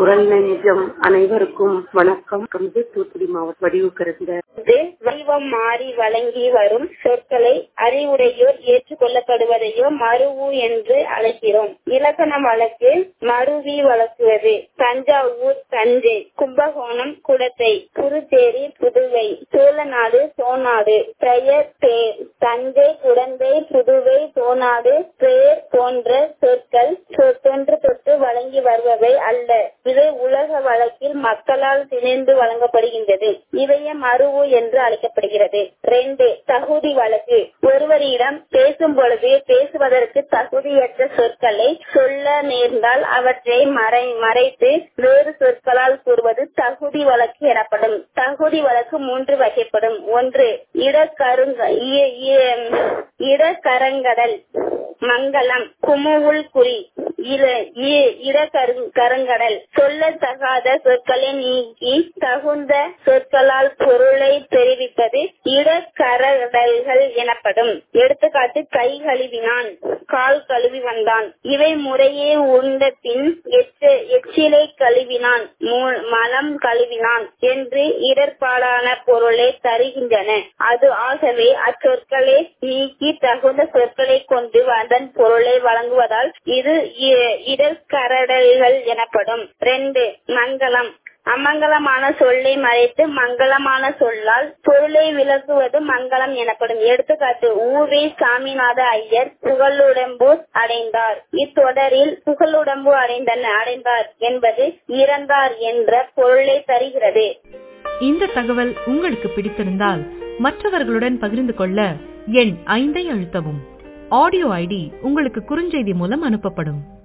குரல் நிஜம் அனைவருக்கும் வணக்கம். தூத்துக்குடி மாவட்டம் வடிவுக்கரந்த வடிவம் மாறி வழங்கி வரும் சொற்களை அறிவுடையோர் ஏற்றுக்கொள்ளப்படுவதையோ மருவு என்று அழைக்கிறோம். இலக்கண வழக்கு மருவி வழக்குவது. தஞ்சாவூர் தஞ்சை, கும்பகோணம் குடத்தை, புதுச்சேரி புதுவை, சோழநாடு சோநாடு, பெயர் பேர். தஞ்சை, குடந்தை, புதுவை, சோநாடு, பெயர் போன்ற சொற்கள் தொன்று தொட்டு வழங்கி வருபவை அல்ல. இவை உலக வழக்கில் மக்களால் திணிந்து வழங்கப்படுகின்றது. இவையே மருவு என்று அழைக்கப்படுகிறது. 2. தகுதி வழக்கு. ஒருவரிடம் பேசும் பொழுது பேசுவதற்கு தகுதியற்ற சொற்களை சொல்ல நேர்ந்தால் அவற்றை மறைத்து வேறு சொற்களால் கூறுவது தகுதி வழக்கு எனப்படும். தகுதி வழக்கு 3 வகைப்படும். 1. இடக்கரங்கடல் மங்களம் குமுவுள் குறி. இடக்கரங்கடல் சொல்லத்தகாத சொற்களை நீக்கி தகுந்த சொற்களால் பொருளை தெரிவிப்பது இடக்கரடல்கள் எனப்படும். எடுத்துக்காட்டு, கை கழுவினான், கால் கழுவி வந்தான். இவை முறையே உண்ட பின் எச்சிலை கழுவினான், மலம் கழுவினான் என்று இடர்பாடான பொருளை தருகின்றன. அது ஆகவே அச்சொற்களை நீக்கி தகுந்த சொற்களை கொண்டு அதன் பொருளை வழங்குவதால் இது இடர்கரடல்கள் எனப்படும். 2. மங்களம். அமங்கலமான சொல்லை மறைத்து மங்களமான சொல்லால் பொருளை விளக்குவது மங்களம் எனப்படும். எடுத்துக்காட்டு, ஊவே சாமிநாத ஐயர் புகழுடம்பு அடைந்தார். இத்தொடரில் புகழுடம்பு அடைந்தார் என்பது இறந்தார் என்ற பொருளை தருகிறது. இந்த தகவல் உங்களுக்கு பிடித்திருந்தால் மற்றவர்களுடன் பகிர்ந்து கொள்ள எண் 5 அழுத்தவும். ஆடியோ ஐடி உங்களுக்கு குறுஞ்செய்தி மூலம் அனுப்பப்படும்.